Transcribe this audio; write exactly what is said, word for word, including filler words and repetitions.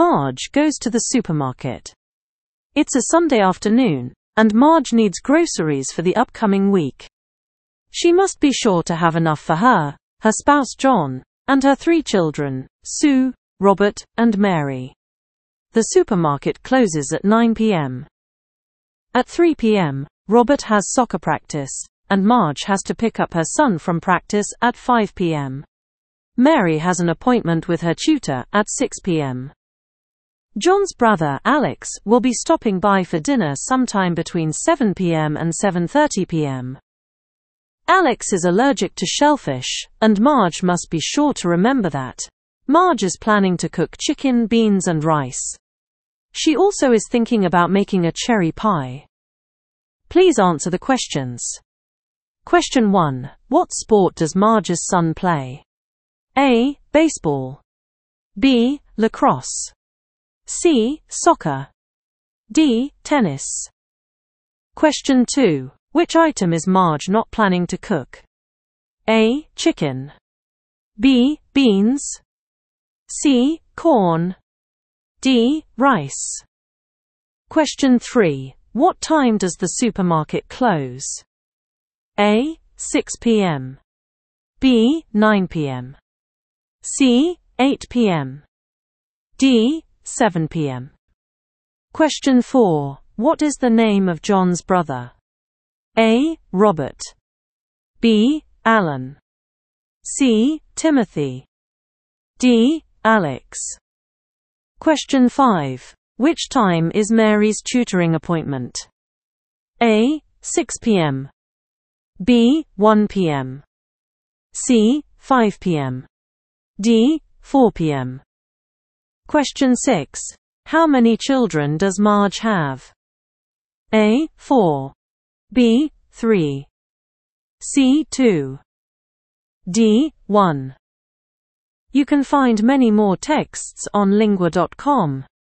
Marge goes to the supermarket. It's a Sunday afternoon, and Marge needs groceries for the upcoming week. She must be sure to have enough for her, her spouse John, and her three children, Sue, Robert, and Mary. The supermarket closes at nine p.m. At three p.m., Robert has soccer practice, and Marge has to pick up her son from practice at five p.m. Mary has an appointment with her tutor at six p.m. John's brother, Alex, will be stopping by for dinner sometime between seven p.m. and seven thirty p.m. Alex is allergic to shellfish, and Marge must be sure to remember that. Marge is planning to cook chicken, beans, and rice. She also is thinking about making a cherry pie. Please answer the questions. Question one. What sport does Marge's son play? A. Baseball. B. Lacrosse. C. Soccer. D. Tennis. Question two. Which item is Marge not planning to cook? A. Chicken. B. Beans. C. Corn. D. Rice. Question three. What time does the supermarket close? A. six p.m. B. nine p.m. C. eight p.m. D. seven p.m. Question four. What is the name of John's brother? A. Robert. B. Alan. C. Timothy. D. Alex. Question five. Which time is Mary's tutoring appointment? A. six p.m. B. one p.m. C. five p.m. D. four p.m. Question six. How many children does Marge have? A. four. B. three. C. two. D. one. You can find many more texts on lingua dot com.